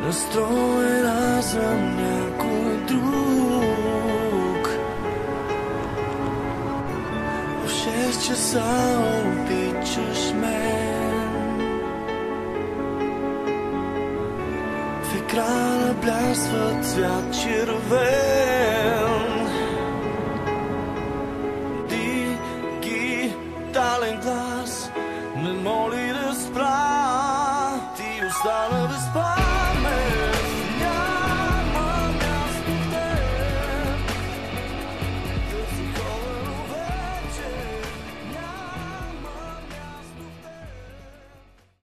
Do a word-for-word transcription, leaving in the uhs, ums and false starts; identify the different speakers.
Speaker 1: настроена за някой друг. В шест часа обичаш мен, в екрана блясва цвят червен. Дигитален глас ме моли да спра, ти остана